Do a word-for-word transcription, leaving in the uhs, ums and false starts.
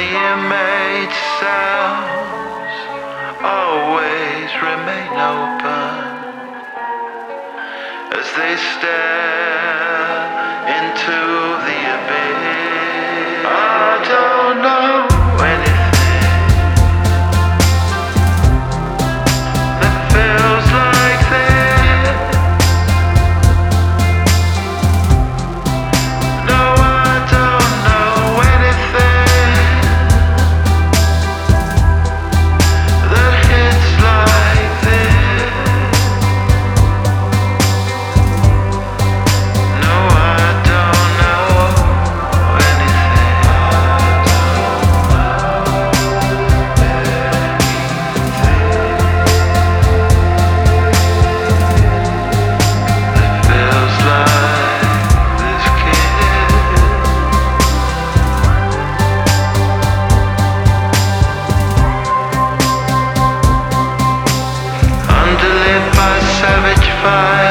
the inmate cells always remain open as they stare into the abyss. I don't know anything that feels like this. No, I don't know anything that hits like this. No, I don't know anything that feels like this kid. Underlit by savage fire.